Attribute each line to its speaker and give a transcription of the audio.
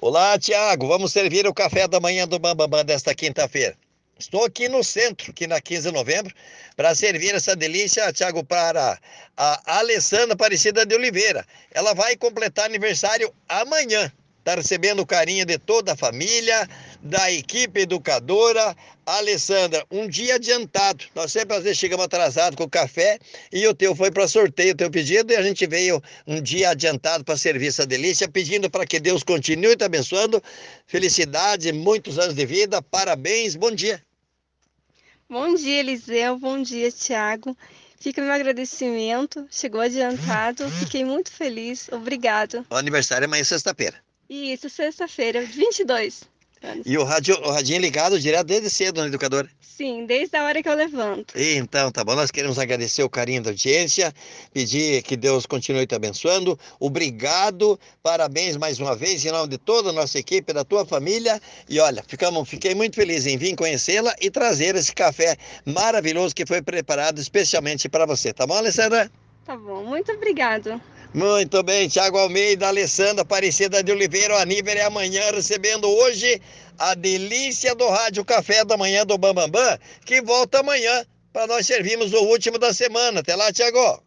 Speaker 1: Olá, Tiago. Vamos servir o café da manhã do Bambambam desta quinta-feira. Estou aqui no centro, aqui na 15 de novembro, para servir essa delícia, Tiago, para a Alessandra Aparecida de Oliveira. Ela vai completar aniversário amanhã. Está recebendo o carinho de toda a família, da equipe educadora. Alessandra, um dia adiantado. Nós sempre às vezes chegamos atrasados com o café e o teu foi para sorteio, o teu pedido, e a gente veio um dia adiantado para servir essa delícia, pedindo para que Deus continue te abençoando. Felicidade, muitos anos de vida, parabéns, bom dia.
Speaker 2: Bom dia, Eliseu. Bom dia, Tiago. Fica meu agradecimento. Chegou adiantado. Fiquei muito feliz. Obrigado.
Speaker 1: O aniversário é amanhã, sexta-feira.
Speaker 2: E isso, sexta-feira, 22 anos.
Speaker 1: E o radinho ligado direto desde cedo no educador.
Speaker 2: Sim, desde a hora que eu levanto.
Speaker 1: Então, tá bom. Nós queremos agradecer o carinho da audiência, pedir que Deus continue te abençoando. Obrigado, parabéns mais uma vez, em nome de toda a nossa equipe, da tua família. E olha, fiquei muito feliz em vir conhecê-la e trazer esse café maravilhoso que foi preparado especialmente para você. Tá bom, Alessandra?
Speaker 2: Tá bom, muito obrigado.
Speaker 1: Muito bem, Tiago Almeida, Alessandra Aparecida de Oliveira, o Aníver é amanhã, recebendo hoje a delícia do Rádio Café da Manhã do Bambambam, que volta amanhã para nós servirmos o último da semana. Até lá, Tiago.